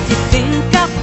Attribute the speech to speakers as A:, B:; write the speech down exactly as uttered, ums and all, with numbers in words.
A: ที่ถึงกับ